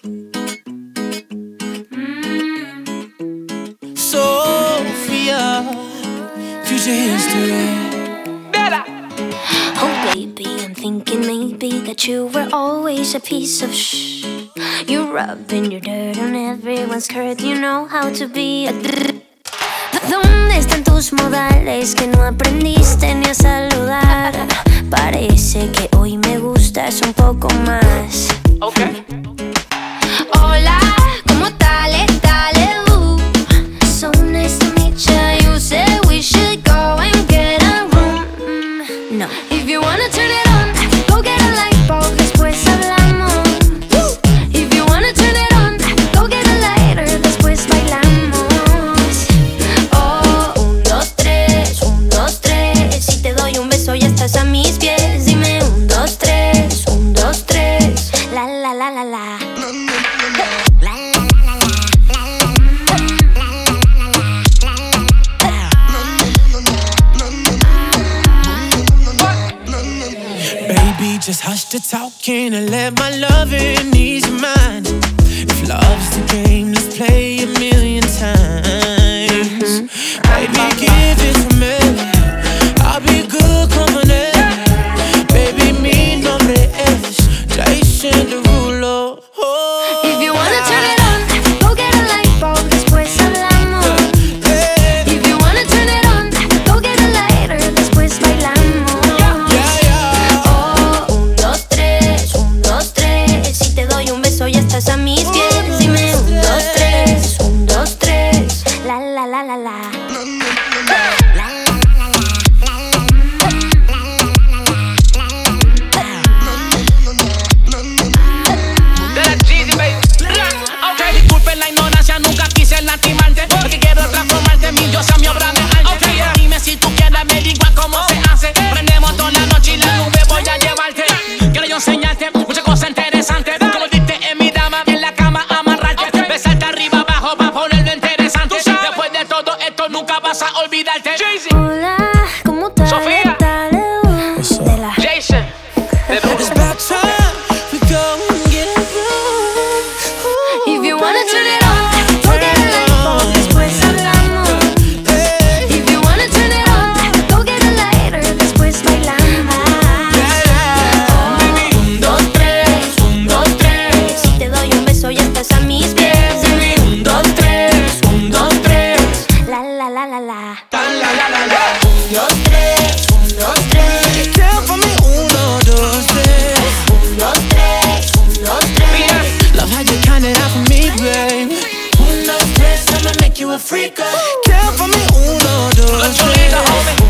Sophia, future history. Oh baby, I'm thinking maybe that you were always a piece of shh. You're rubbing your dirt on everyone's skirt. You know how to be a ¿Dónde están tus modales que no aprendiste ni a saludar? Parece que hoy me gustas un poco más. Okay. Hola, ¿cómo tal? So nice to meet ya. You said we should go and get a room. No. If you wanna turn it on, go get a light bulb, después hablamos. If you wanna turn it on, go get a lighter, después bailamos. Oh, 1, 2, 3, 1, 2, 3. Si te doy un beso ya estás a mis pies. Dime 1, 2, 3, 1, 2, 3. La la la la la. Baby, just hush the talking and let my loving ease your mind. If love's the game, let's play a million times. Baby, give it to me. I'll be good company. Baby, mi nombre es Jason Derulo. Oh, if you wanna turn it on, go get a light bulb, después hablamos. If you wanna turn it on, go get a lighter, después bailamos. Oh, 1, 2, 3, 1, 2, 3. Si te doy un beso ya estás a mis pies. Dime 1, 2, 3, 1, 2, 3. La la la la la. Disculpen la ignorancia, nunca quise lastimarte. Porque quiero transformarte, mi diosa, mi obra de arte. Dime si tú quieres averiguar cómo se hace. Prendemos toda la noche y la nube voy a llevarte. Quiero yo enseñarte muchas cosas interesantes. Como diste en mi dama y en la cama amarrarte. Besarte arriba abajo pa' ponerlo interesante. Después de todo esto nunca vas a olvidarte. Hola, ¿cómo tal? Sofía. De la Jason. it's about time we go and get a room. If you wanna turn it on, go get a light bulb, después hablamos. If you wanna turn it on, go get a lighter, después bailamos. 1, 2, 3, 1, 2, 3. Si te doy un beso ya estás a mis pies. 1, 2, 3, 1, 2, 3. La la la la la. 1, 2, 3, 1, 2, 3. Tell for me 1, 2, 3. 1, 2, 3, 1, 2, 3. Love how you count it out for me, babe. 1, 2, 3, I'ma make you a freak. Tell for me 1, 2, 3.